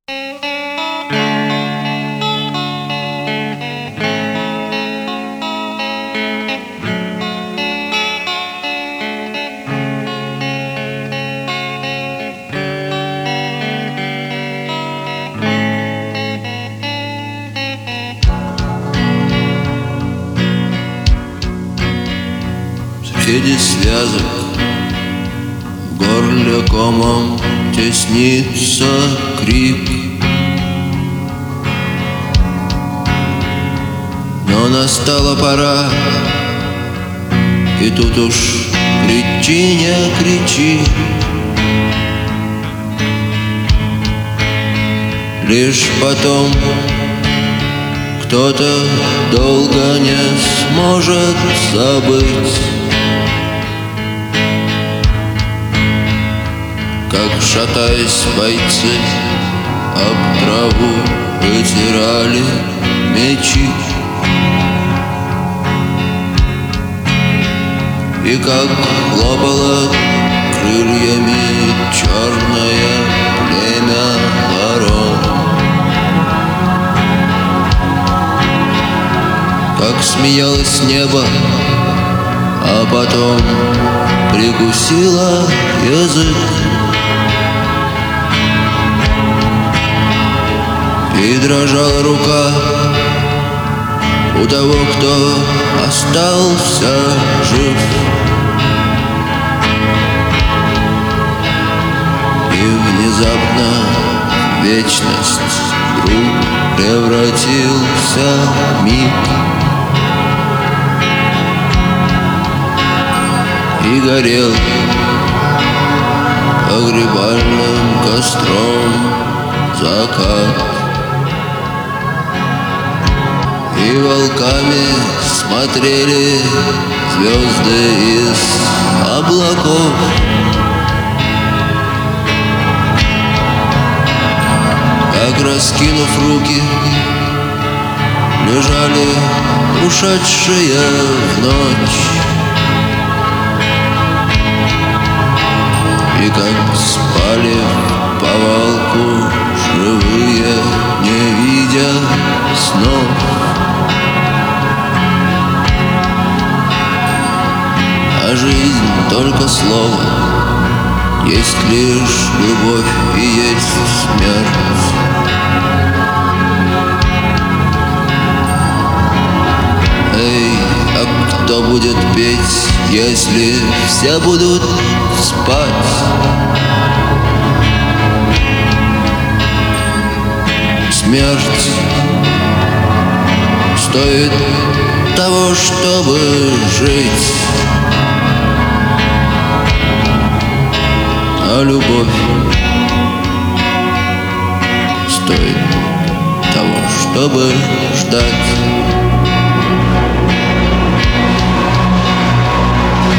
Среди связок в горле комом теснится крик, но настала пора, и тут уж кричи, не кричи. Лишь потом кто-то долго не сможет забыть, как, шатаясь, бойцы об траву вытирали мечи, и как хлопало крыльями черное племя ворон, как смеялось небо, а потом прикусило язык, и дрожала рука у того, кто остался жив. И внезапно вечность вдруг превратился в миг, и горел погребальным костром закат. И волками смотрели звезды из облаков, как, раскинув руки, лежали ушедшие в ночь, и как спали в повалку живые, не видя снов. А жизнь только слово, есть лишь любовь и есть смерть. Эй, а кто будет петь, если все будут спать? Смерть стоит того, чтобы жить, а любовь стоит того, чтобы ждать.